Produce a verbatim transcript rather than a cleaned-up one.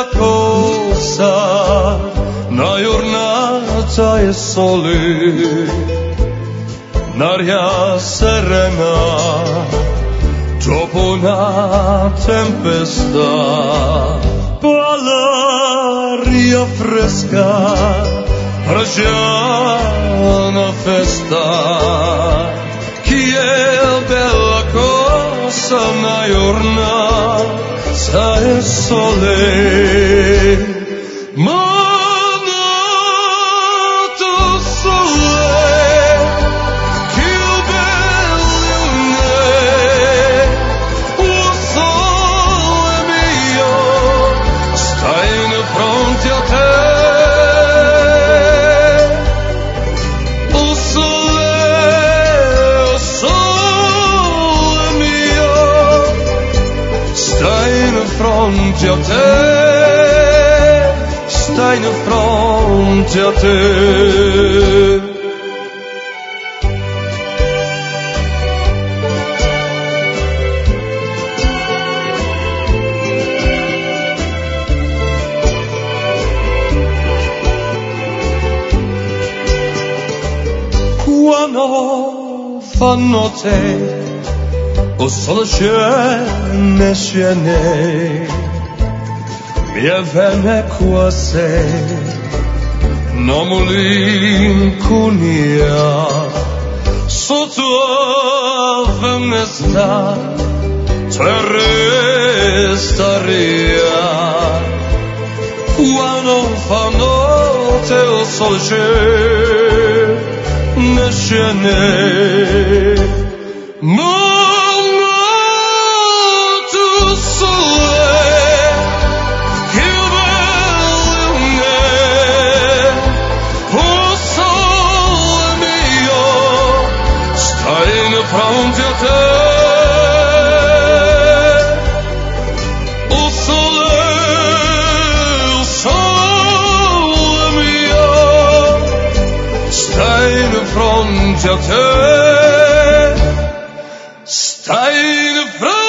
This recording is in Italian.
bela cosa, na giornata e sole, n'aria serena, dopo una tempesta, l'aria fresca, già una festa, chi è bella cosa, una giornata e sole, monato sole, che bello è, o sole mio, stai in fronte a te. Fronte a te, stai in fronte a te. Quando fa notte o sole scene, scene, mi avvenne quasi una malinconia sotto la finestra, terrestaria. Quando fa notte o sole scene, scene, fronte a te, o sole, o sole mio, stai in fronte a te, stai in fronte